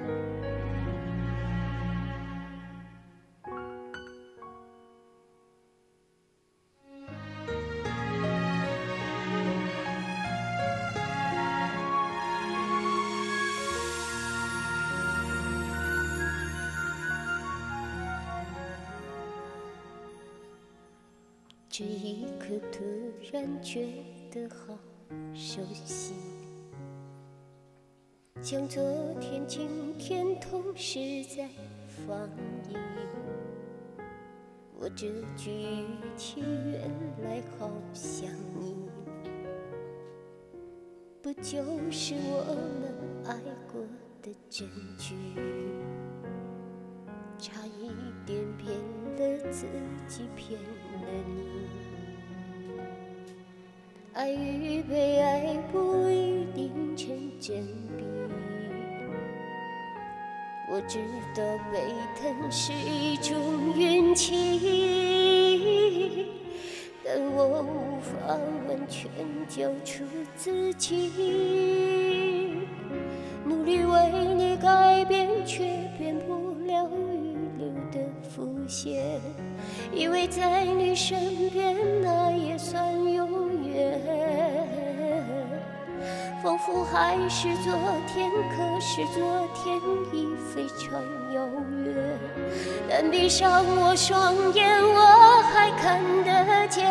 这一刻突然觉得好熟悉，像昨天今天同时在放映。我这句语气原来好像你，不就是我们爱过的证据？差一点骗了自己，骗了你。爱与被爱不一定成正比，我知道被疼是一种运气，但我无法完全交出自己，努力为你改变，却变不了预留的伏线，以为在你身边那也算永远，仿佛还是昨天，可是昨天已非常遥远，但闭上我双眼，我还看得见，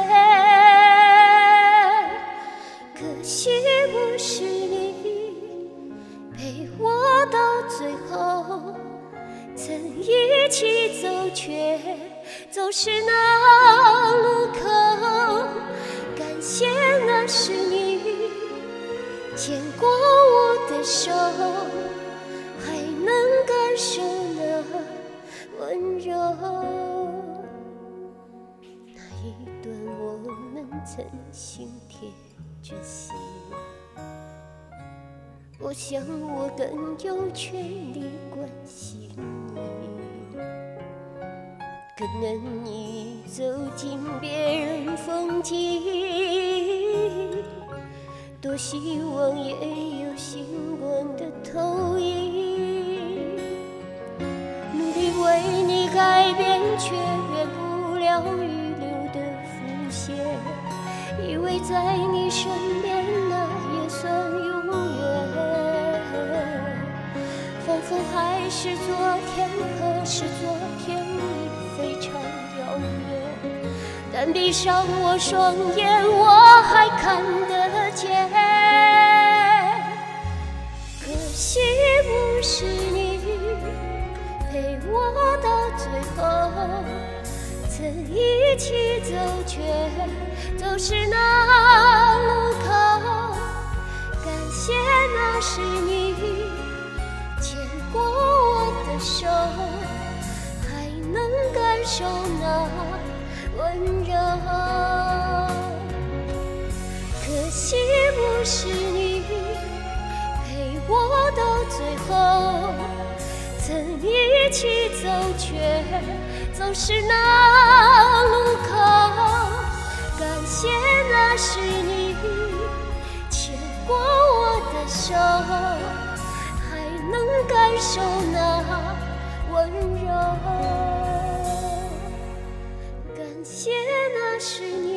可惜不是你陪我到最后，曾一起走，却走失那路口，感谢那是你牵过我的手，还能感受那温柔，那一段我们曾心贴着心，我想我更有权利关心你，可能你走进别人风景，多希望也有星光的投影，努力为你改变，却圆不了预留的伏线，以为在你身边那也算永远，仿佛还是昨天，可是昨天已非常遥远，但闭上我双眼，我还看得见，可惜不是你陪我到最后，曾一起走，却走失那路口，感谢那是你牵过我的手，还能感受那温柔，可惜不是你陪我到最后，曾一起走，却走失那路口，感谢那是你牵过我的手，还能感受那温柔，感谢那是你